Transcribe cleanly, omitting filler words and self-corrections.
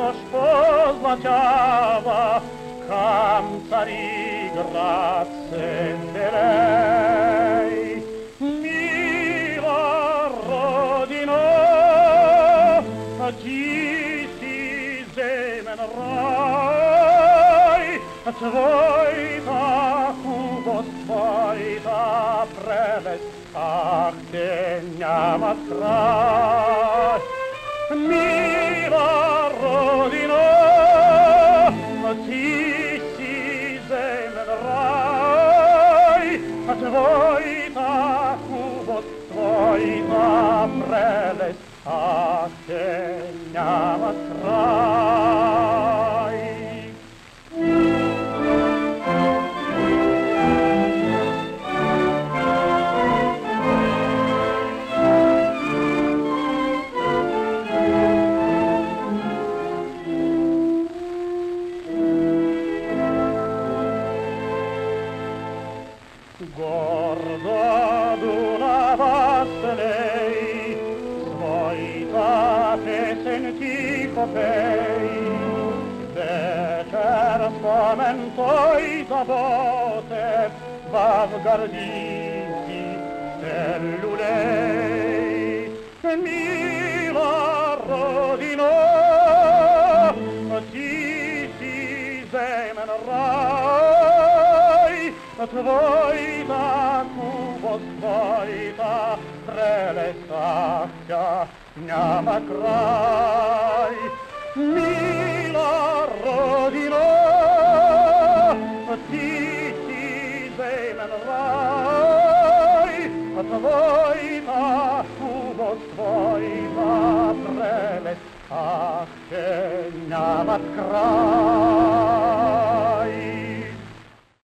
pozlaťava, kam carí grazie lei. Mila rodino, ti si zemen raj, tvojta hubost, tvojta prelest, ach, te няма край. Mila rodino, ti si zemen raj, tvojta hubost, tvojta prelest, ach, te няма край. Гордо дунава слей, своita pesen tiho pei, вечер spomen toi zabote, v garditi cellulei. Mila rodino, ti si zemen raj, tvojta hubost, tvojta prelest, ach, tja няма край. Mila rodino, ti si zemen raj, tvojta hubost, tvojta prelest, ach, tja няма край.